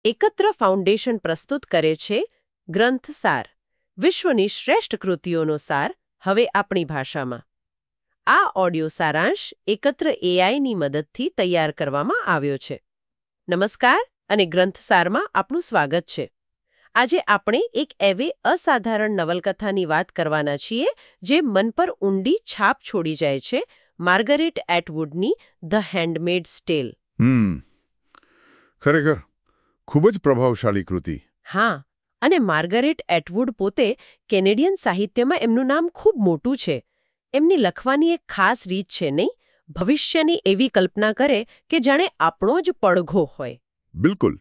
એકત્ર ફાઉન્ડેશન પ્રસ્તુત કરે છે ગ્રંથસાર, વિશ્વની શ્રેષ્ઠ કૃતિઓનો સાર હવે આપણી ભાષામાં. આ ઓડિયો સારાંશ એકત્ર એઆઈની મદદથી તૈયાર કરવામાં આવ્યો છે. નમસ્કાર અને ગ્રંથસારમાં આપનું સ્વાગત છે. આજે આપણે એક એવી અસાધારણ નવલકથાની વાત કરવાના છીએ જે મન પર ઊંડી છાપ છોડી જાય છે, માર્ગરેટ એટવુડની ધ હેન્ડમેડ્સ ટેલ. ખરેખર ખૂબ જ પ્રભાવશાળી કૃતિ. હા, અને માર્ગરેટ એટવુડ પોતે કેનેડિયન સાહિત્યમાં એમનું નામ ખૂબ મોટું છે. એમની લખવાની એક ખાસ રીત છે, નહીં? ભવિષ્યની એવી કલ્પના કરે કે જાણે આપણો જ પડઘો હોય. બિલકુલ.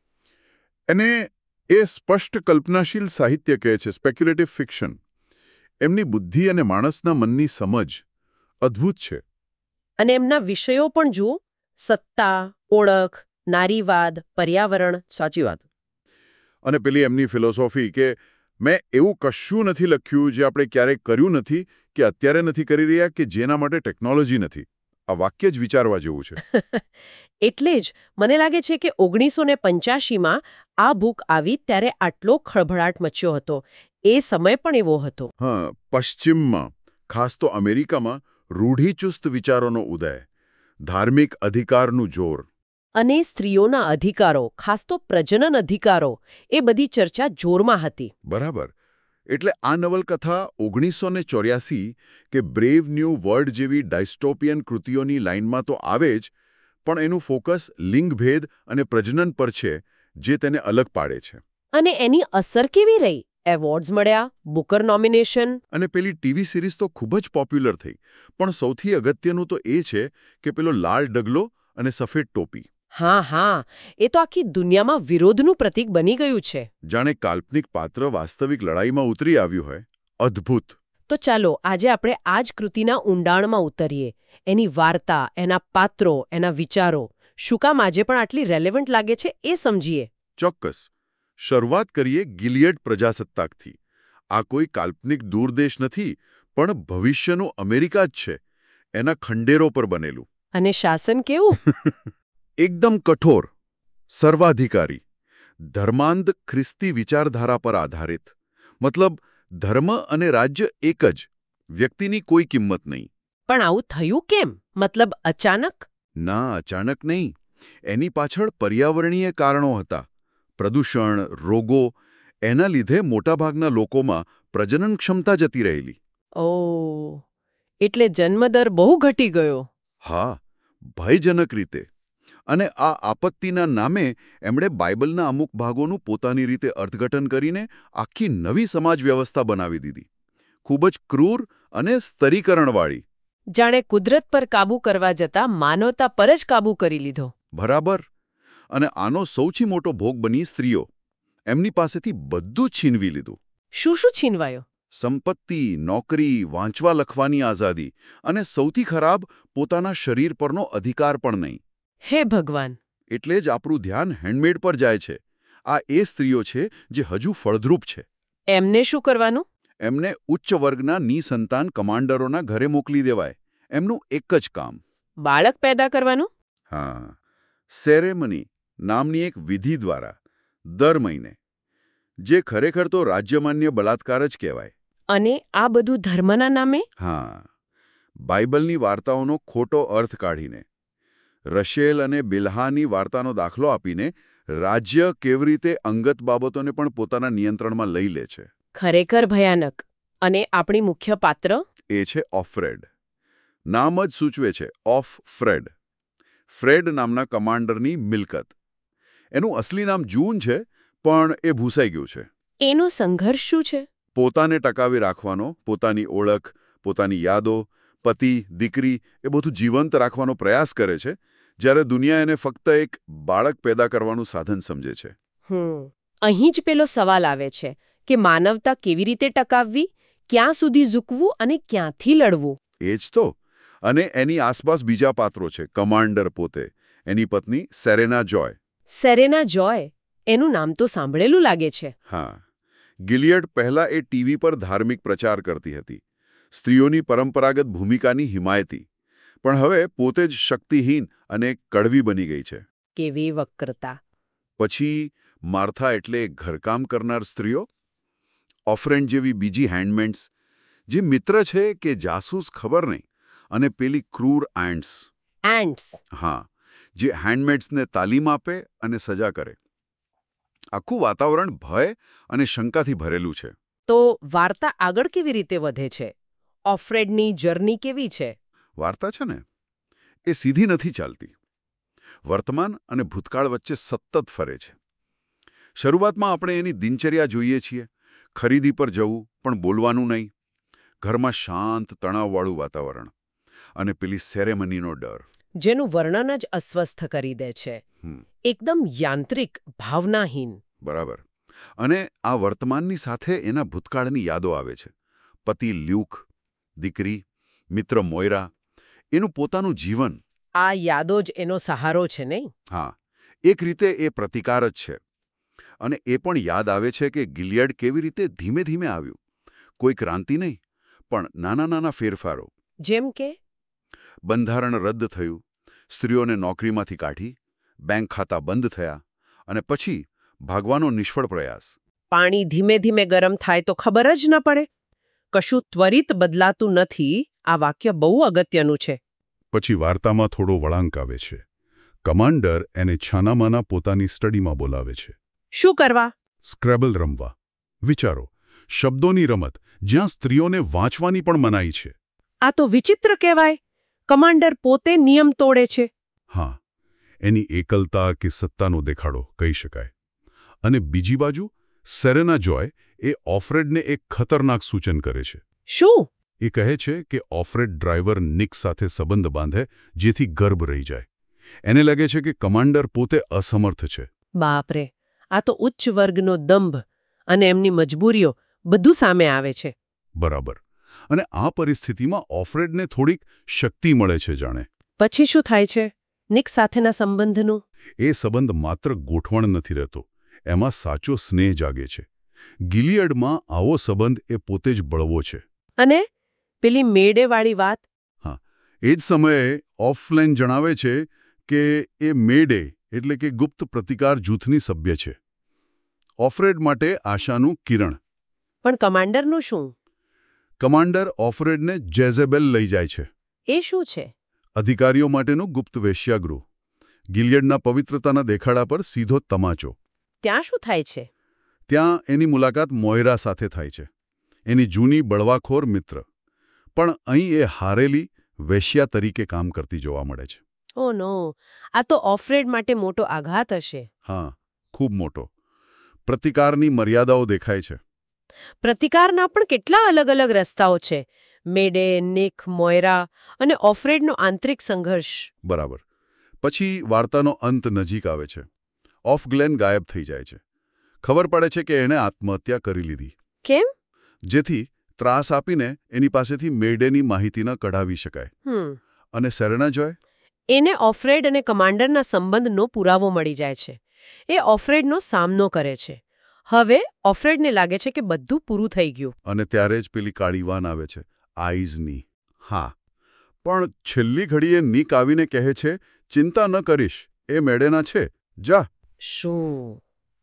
એને એ સ્પષ્ટ કલ્પનાશીલ સાહિત્ય કહે છે, સ્પેક્યુલેટિવ ફિક્શન. એમની બુદ્ધિ અને માણસના મનની સમજ અદ્ભુત છે. અને એમના વિષયો પણ જુઓ: સત્તા, ઓળખ, નારીવાદ, પર્યાવરણ. સાચી વાત. અને પેલી એમની ફિલોસોફી કે મેં એવું કશું નથી લખ્યું જે આપણે ક્યારેય કર્યું નથી કે અત્યારે નથી કરી રહ્યા કે જેના માટે ટેકનોલોજી નથી. આ વાક્ય જ વિચારવા જેવું છે. એટલે જ મને લાગે છે કે 1985માં આ બુક આવી ત્યારે આટલો ખળભળાટ મચ્યો હતો. એ સમય પણ એવો હતો. હા, પશ્ચિમમાં, ખાસ તો અમેરિકામાં રૂઢિચુસ્ત વિચારોનો ઉદય, ધાર્મિક અધિકારનું જોર અને સ્ત્રીઓના અધિકારો, ખાસ તો પ્રજનન અધિકારો, એ બધી ચર્ચા જોરમાં હતી. બરાબર. એટલે આ નવલકથા 1984 કે બ્રેવ ન્યૂ વર્લ્ડ જેવી ડાયસ્ટોપિયન કૃતિઓની લાઇનમાં તો આવે જ, પણ એનું ફોકસ લિંગભેદ અને પ્રજનન પર છે, જે તેને અલગ પાડે છે. અને એની અસર કેવી રહી? એવોર્ડ્સ મળ્યા, બુકર નોમિનેશન. અને પેલી ટીવી સિરીઝ તો ખૂબ જ પોપ્યુલર થઈ. પણ સૌથી અગત્યનું તો એ છે કે પેલો લાલ ડગલો અને સફેદ ટોપી. હા, એ તો આખી દુનિયામાં વિરોધનું પ્રતીક બની ગયું છે. જાણે કાલ્પનિક પાત્ર વાસ્તવિક લડાઈમાં ઉતરી આવ્યું હોય. અદ્ભુત. તો ચાલો આજે આપણે આ જ કૃતિના ઊંડાણમાં ઉતરીએ. એની વાર્તા, એના પાત્રો, એના વિચારો શું કામ આજે પણ આટલી રેલેવન્ટ લાગે છે એ સમજીએ. ચોક્કસ. શરૂઆત કરીએ ગિલિયડ પ્રજાસત્તાકથી. આ કોઈ કાલ્પનિક દૂરદેશ નથી, પણ ભવિષ્યનું અમેરિકા જ છે, એના ખંડેરો પર બનેલું. અને શાસન કેવું? એકદમ કઠોર, સર્વાધિકારી, ધર્માંધ ખ્રિસ્તી વિચારધારા પર આધારિત. મતલબ ધર્મ અને રાજ્ય એક જ, વ્યક્તિની કોઈ કિંમત નહીં. પણ આવું થયું કેમ? મતલબ અચાનક? ના, અચાનક નહીં. એની પાછળ પર્યાવરણીય કારણો હતા. પ્રદૂષણ, રોગો. એના લીધે મોટાભાગના લોકોમાં પ્રજનન ક્ષમતા જતી રહેલી. ઓહ, એટલે જન્મદર બહુ ઘટી ગયો. હા, ભયજનક રીતે. અને આ આપત્તિના નામે એમણે બાઇબલના અમુક ભાગોનું પોતાની રીતે અર્થઘટન કરીને આખી નવી સમાજ વ્યવસ્થા બનાવી દીધી. ખૂબ જ ક્રૂર અને સ્તરીકરણવાળી. જાણે કુદરત પર કાબૂ કરવા જતાં માનવતા પર જ કાબૂ કરી લીધો. બરાબર. અને આનો સૌથી મોટો ભોગ બની સ્ત્રીઓ. એમની પાસેથી બધું જ છીનવી લીધું. શું છીનવાયો? સંપત્તિ, નોકરી, વાંચવા લખવાની આઝાદી અને સૌથી ખરાબ, પોતાના શરીર પરનો અધિકાર પણ નહીં. હે ભગવાન! એટલે જ આપણું ધ્યાન હેન્ડમેડ પર જાય છે. આ એ સ્ત્રીઓ છે જે હજુ ફળદ્રુપ છે. એમને શું કરવાનું? એમને ઉચ્ચ વર્ગના નિસંતાન કમાન્ડરોના ઘરે મોકલી દેવાય. એમનું એક જ કામ. બાળક પેદા કરવાનું? હા. સેરેમની નામની એક વિધિ દ્વારા દર મહિને, જે ખરેખર તો રાજ્યમાન્ય બળાત્કાર જ કહેવાય. અને આ બધું ધર્મના નામે? હા. બાઇબલની વાર્તાઓનો ખોટો અર્થ કાઢીને, રશેલ અને બિલ્હાની વાર્તાનો દાખલો આપીને રાજ્ય કેવી રીતે અંગત બાબતોને પણ પોતાના નિયંત્રણમાં લઈ લે છે. ખરેખર ભયાનક. અને આપણી મુખ્ય પાત્ર? એ છે ઓફરેડ. નામ જ સૂચવે છે, ઓફ ફ્રેડ. ફ્રેડ નામના કમાન્ડરની મિલકત. એનું અસલી નામ જૂન છે, પણ એ ભૂસાઈ ગયું છે. એનો સંઘર્ષ શું છે? પોતાને ટકાવી રાખવાનો, પોતાની ઓળખ, પોતાની યાદો, પતિ, દીકરી એ બધું જીવંત રાખવાનો પ્રયાસ કરે છે, જ્યારે દુનિયા એને ફક્ત એક બાળક પેદા કરવાનું સાધન સમજે છે. અહીં જ પેલો સવાલ આવે છે કે માનવતા કેવી રીતે ટકાવવી, ક્યાં સુધી ઝૂકવું અને ક્યાંથી લડવું? એ જ તો. અને એની આસપાસ બીજા પાત્રો છે. કમાન્ડર પોતે, એની પત્ની સેરેના જોય. સેરેના જોય? એનું નામ તો સાંભળેલું લાગે છે. હા. ગિલિયડ પહેલા એ ટીવી પર ધાર્મિક પ્રચાર કરતી હતી, સ્ત્રીઓની પરંપરાગત ભૂમિકાની હિમાયતી. પણ હવે પોતે જ શક્તિહીન અને કડવી બની ગઈ છે. કેવી વક્રતા! પછી માર્થા એટલે ઘરકામ કરનાર સ્ત્રીઓ, ઓફરેન્ડ જેવી બીજી હેન્ડમેડ્સ, જે મિત્ર છે કે જાસૂસ ખબર નહીં, અને પેલી ક્રૂર એન્ટ્સ. એન્ટ્સ. હા, જે હેન્ડમેડ્સને તાલીમ આપે અને સજા કરે. આખું વાતાવરણ ભય અને શંકાથી ભરેલું છે. તો વાર્તા આગળ કેવી રીતે વધે છે? ઓફરેડની જર્ની કેવી છે? વાર્તા છે ને, એ સીધી નથી ચાલતી. વર્તમાન અને ભૂતકાળ વચ્ચે સતત ફરે છે. શરૂઆતમાં આપણે એની દિનચર્યા જોઈએ છીએ. ખરીદી પર જવું, પણ બોલવાનું નહીં. ઘરમાં શાંત, તણાવવાળું વાતાવરણ. અને પેલી સેરેમનીનો ડર. જેનું વર્ણન જ અસ્વસ્થ કરી દે છે. એકદમ યાંત્રિક, ભાવનાહીન. બરાબર. અને આ વર્તમાનની સાથે એના ભૂતકાળની યાદો આવે છે. પતિ લ્યુક, દીકરી, મિત્ર મોયરા, એનું પોતાનું જીવન. આ યાદો જ એનો સહારો છે નહીં? હા, એક રીતે એ પ્રતિકાર જ છે. અને એ પણ યાદ આવે છે કે ગિલિયડ કેવી રીતે ધીમે ધીમે આવ્યું. કોઈ ક્રાંતિ નહીં, પણ નાના નાના ફેરફારો. જેમ કે બંધારણ રદ થયું, સ્ત્રીઓને નોકરીમાંથી કાઢી, બેંક ખાતા બંધ થયા, અને પછી ભાગવાનો નિષ્ફળ પ્રયાસ. પાણી ધીમે ધીમે ગરમ થાય તો ખબર જ ન પડે. કશું ત્વરિત બદલાતું નથી. આ વાક્ય બહુ અગત્યનું છે. પછી વાર્તામાં થોડો વળાંક આવે છે. કમાન્ડર એને છાનામાના પોતાની સ્ટડીમાં બોલાવે છે. શું કરવા? સ્ક્રેબલ રમવા. વિચારો, શબ્દોની રમત, જ્યાં સ્ત્રીઓને વાંચવાની પણ મનાઈ છે. આ તો વિચિત્ર કહેવાય. કમાન્ડર પોતે નિયમ તોડે છે. હા, એની એકલતા કે સત્તાનો દેખાડો કહી શકાય. અને બીજી બાજુ સેરેના જોય એ ઓફરેડને એક ખતરનાક સૂચન કરે છે. શું? એ કહે છે કે ઓફરેડ ડ્રાઈવર નિક સાથે સંબંધ બાંધે, જેથી ગર્ભ રહી જાય. એને લાગે છે કે કમાન્ડર પોતે અસમર્થ છે. બાપરે, આ તો ઉચ્ચ વર્ગનો દંભ અને એમની મજબૂરીઓ બધું સામે આવે છે. બરાબર. અને આ પરિસ્થિતિમાં ઓફરેડને થોડીક શક્તિ મળે છે જાણે. પછી શું થાય છે નિક સાથેના સંબંધનું? એ સંબંધ માત્ર ગોઠવણ નથી રહેતો, એમાં સાચો સ્નેહ જાગે છે. ગિલિયડમાં આવો સંબંધ એ પોતે જ બળવો છે. અને પેલી મેડેવાળી વાત? હા, એ જ સમયે ઓફલાઈન જણાવે છે કે એ મેડે એટલે કે ગુપ્ત પ્રતિકાર જૂથની સભ્ય છે. ઓફરેડ માટે આશાનું કિરણ. પણ કમાન્ડરનું શું? કમાન્ડર ઓફરેડને જેઝેબેલ લઈ જાય છે. એ શું છે? અધિકારીઓ માટેનું ગુપ્ત વેશ્યાગૃહ. ગિલિયડના પવિત્રતાના દેખાડા પર સીધો તમાચો. ત્યાં શું થાય છે? ત્યાં એની મુલાકાત મોયરા સાથે થાય છે, એની જૂની બળવાખોર મિત્ર. પણ અહીં એ હારેલી વેશ્યા તરીકે કામ કરતી જોવા મળે છે. ઓ નો, આ તો ઓફરેડ માટે મોટો આઘાત હશે. હા, ખૂબ મોટો. પ્રતિકારની મર્યાદાઓ દેખાય છે. પ્રતિકારના પણ કેટલા અલગ અલગ રસ્તાઓ છે. મેડે, નિક, મોયરા અને ઓફરેડનો આંતરિક સંઘર્ષ. બરાબર. પછી વાર્તાનો અંત નજીક આવે છે. ઓફ ગ્લેન ગાયબ થઈ જાય છે. ખબર પડે છે કે એણે આત્મહત્યા કરી લીધી. કેમ? જેથી ત્રાસ આપીને એની પાસેથી મેડેની માહિતી ન કઢાવી શકાય. અને સેરેના જોય? એને ઓફરેડ અને કમાન્ડરના સંબંધનો પુરાવો મળી જાય છે. એ ઓફરેડનો સામનો કરે છે. હવે ઓફરેડને લાગે છે કે બધું પૂરું થઈ ગયું. અને ત્યારે જ પેલી કાળી વાન આવે છે, આઈઝની. હા, પણ છેલ્લી ઘડીએ નિક આવીને કહે છે, ચિંતા ન કરીશ, એ મેડેના છે, જા. શું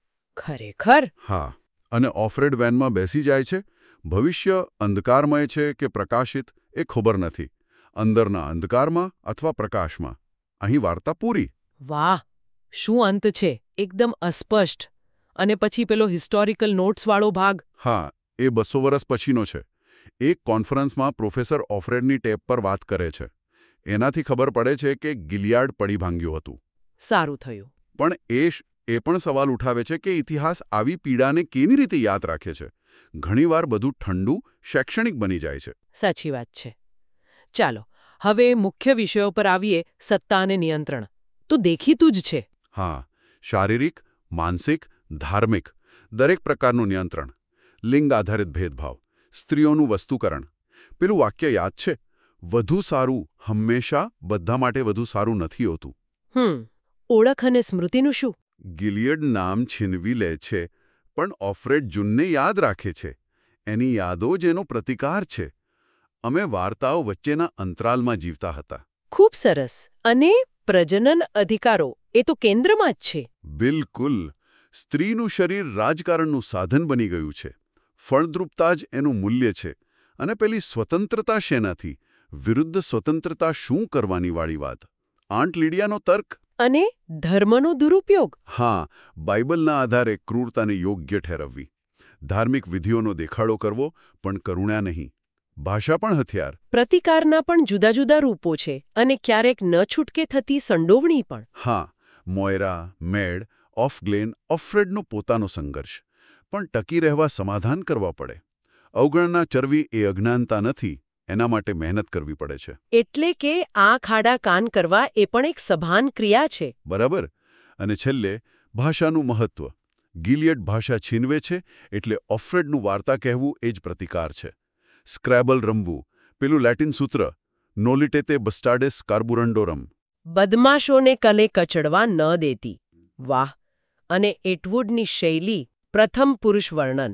ખરેખર? હા, અને ઓફરેડ વેનમાં બેસી જાય છે. ભવિષ્ય અંધકારમય છે કે પ્રકાશિત એ ખબર નથી. અંદરના અંધકારમાં અથવા પ્રકાશમાં. અહીં વાર્તા પૂરી. વાહ, શું અંત છે! એકદમ અસ્પષ્ટ. અને પછી પેલો હિસ્ટોરિકલ નોટ્સવાળો ભાગ? હા, એ 200 વર્ષ પછીનો છે. એક કોન્ફરન્સમાં પ્રોફેસર ઓફરેડની ટેપ પર વાત કરે છે. એનાથી ખબર પડે છે કે ગિલિયાડ પડી ભાંગ્યું હતું. સારું થયું. પણ એ પણ સવાલ ઉઠાવે છે કે ઇતિહાસ આવી પીડાને કેવી રીતે યાદ રાખે છે. ઘણીવાર બધું ઠંડુ, શૈક્ષણિક બની જાય છે. સાચી વાત છે. ચાલો, હવે મુખ્ય વિષયો પર આવીએ. સત્તા અને નિયંત્રણ તો દેખીતું જ છે. હા, શારીરિક, માનસિક, ધાર્મિક, દરેક પ્રકારનું નિયંત્રણ. લિંગ આધારિત ભેદભાવ, સ્ત્રીઓનું વસ્તુકરણ. પેલું વાક્ય યાદ છે, વધુ સારું હંમેશા બધા માટે વધુ સારું નથી હોતું. ઓળખ અને સ્મૃતિનું શું? ગિલિયડ નામ છીનવી લે છે, પણ ઓફરેડ જૂનને યાદ રાખે છે. એની યાદો જ એનો પ્રતિકાર છે. અમે વાર્તાઓ વચ્ચેના અંતરાલમાં જીવતા હતા. ખૂબ સરસ. અને પ્રજનન અધિકારો એ તો કેન્દ્રમાં જ છે. બિલકુલ. સ્ત્રીનું શરીર રાજકારણનું સાધન બની ગયું છે. ફળદ્રુપતા જ એનું મૂલ્ય છે. અને પેલી સ્વતંત્રતા શેનાથી? વિરુદ્ધ સ્વતંત્રતા શું કરવાની વાળી વાત? આંટ લીડિયાનો તર્ક? અને ધર્મનો દુરુપયોગ. હા, બાઇબલના આધારે ક્રૂરતાને યોગ્ય ઠેરવવી. ધાર્મિક વિધિઓનો દેખાડો કરવો, પણ કરુણા નહીં. ભાષા પણ હથિયાર. પ્રતિકારના પણ જુદા જુદા રૂપો છે અને ક્યારેક ન છૂટકે થતી સંડોવણી પણ. હા, મોયરા, મેડ, ઓફગ્લેન, ઓફ્રેડનો પોતાનો સંઘર્ષ. પણ ટકી રહેવા સમાધાન કરવા પડે. અવગણના ચરવી એ અજ્ઞાનતા નથી, એના માટે મહેનત કરવી પડે છે. એટલે કે આ ખાડા કાન કરવા એ પણ એક સભાન ક્રિયા છે. બરાબર. અને છેલ્લે ભાષાનું મહત્વ. ગિલિયડ ભાષા છીનવે છે એટલે ઓફ્રેડનું વાર્તા કહેવું એ જ પ્રતિકાર છે. સ્ક્રેબલ રમવું, પેલું લેટિન સૂત્ર નોલિટેતે બસ્ટાર્ડેસ કાર્બુરન્ડોરમ. બદમાશોને કલે કચડવા ન દેતી. વાહ! અને એટવુડની શૈલી, પ્રથમ પુરુષ વર્ણન.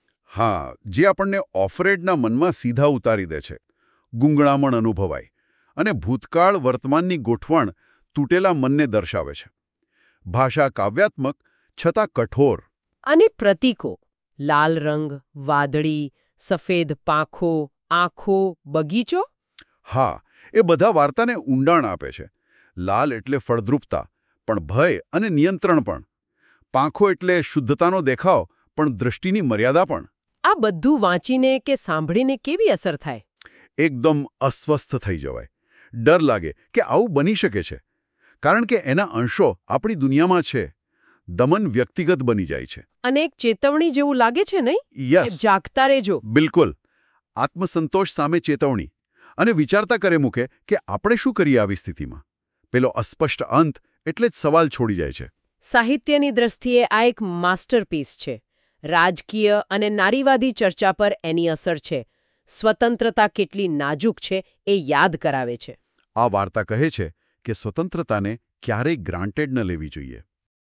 હા, જે આપણને ઓફરેડના મનમાં સીધા ઉતારી દે છે. ગુંગળામણ અનુભવાય. અને ભૂતકાળ વર્તમાનની ગોઠવણ તૂટેલા મનને દર્શાવે છે. ભાષા કાવ્યાત્મક છતાં કઠોર. અને પ્રતીકો. લાલ રંગ, વાદળી, સફેદ પાંખો, આંખો, બગીચો. હા, એ બધા વાર્તાને ઊંડાણ આપે છે. લાલ એટલે ફળદ્રુપતા, પણ ભય અને નિયંત્રણ પણ. પાંખો એટલે શુદ્ધતાનો દેખાવ, પણ દૃષ્ટિની મર્યાદા પણ. આ બધું વાંચીને કે સાંભળીને કેવી અસર થાય? એકદમ અસ્વસ્થ થઈ જવાય. ડર લાગે કે આવું બની શકે છે. કારણ કે એના અંશો આપણી દુનિયામાં છે. દમન વ્યક્તિગત બની જાય છે. અને એક ચેતવણી જેવું લાગે છે નહીં? યસ, જાગતા રહેજો. બિલકુલ. આત્મસંતોષ સામે ચેતવણી. અને વિચારતા કરે મૂકે કે આપણે શું કરીએ આવી સ્થિતિમાં. પેલો અસ્પષ્ટ અંત એટલે જ સવાલ છોડી જાય છે. સાહિત્યની દ્રષ્ટિએ આ એક માસ્ટરપીસ છે. રાજકીય અને નારીવાદી ચર્ચા પર એની અસર છે. સ્વતંત્રતા કેટલી નાજુક છે એ યાદ કરાવે છે. આ વાર્તા કહે છે કે સ્વતંત્રતાને ક્યારેય ગ્રાન્ટેડ ન લેવી જોઈએ.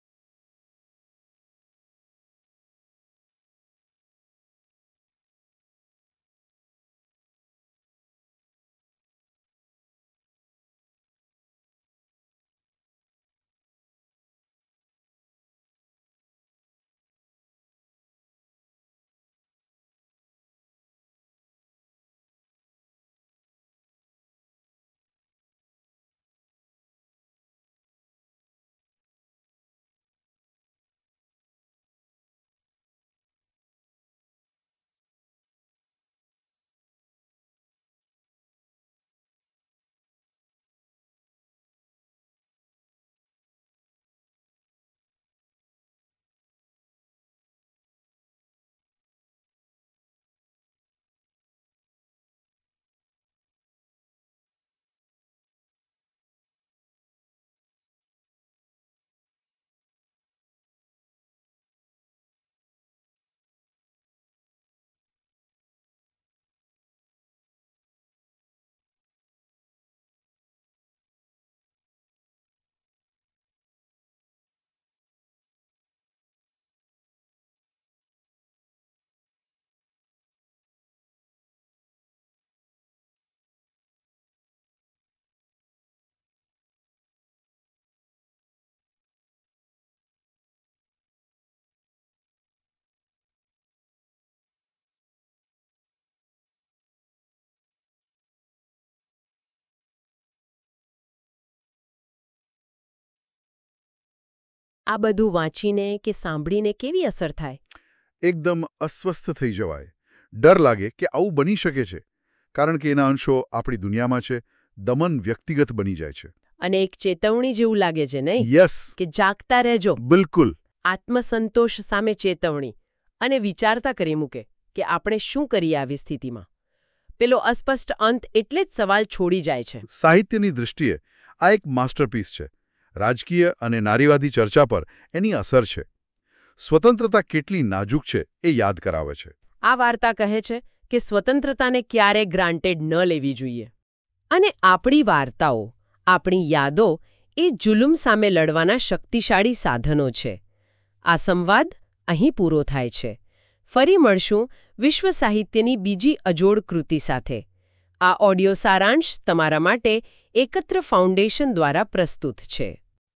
આ બધું વાંચીને કે સાંભળીને કેવી અસર થાય? એકદમ અસ્વસ્થ થઈ જવાય. ડર લાગે કે આવું બની શકે છે. કારણ કે એના અંશો આપણી દુનિયામાં છે. દમન વ્યક્તિગત બની જાય છે. અને એક ચેતવણી જેવું લાગે છે નહીં? યસ, કે જાગતા રહેજો. બિલકુલ. આત્મસંતોષ સામે ચેતવણી. અને વિચારતા કરી મૂકે કે આપણે શું કરીએ આવી સ્થિતિમાં. પેલો અસ્પષ્ટ અંત એટલે જ સવાલ છોડી જાય છે. સાહિત્યની દૃષ્ટિએ આ એક માસ્ટરપીસ છે. રાજકીય અને નારીવાદી ચર્ચા પર એની અસર છે. સ્વતંત્રતા કેટલી નાજુક છે એ યાદ કરાવે છે. આ વાર્તા કહે છે કે સ્વતંત્રતાને ક્યારેય ગ્રાન્ટેડ ન લેવી જોઈએ. અને આપણી વાર્તાઓ, આપણી યાદો એ જુલુમ સામે લડવાના શક્તિશાળી સાધનો છે. આ સંવાદ અહીં પૂરો થાય છે. ફરી મળશું વિશ્વ સાહિત્યની બીજી અજોડ કૃતિ સાથે. આ ઓડિયો સારાંશ તમારા માટે એકત્ર ફાઉન્ડેશન દ્વારા પ્રસ્તુત છે.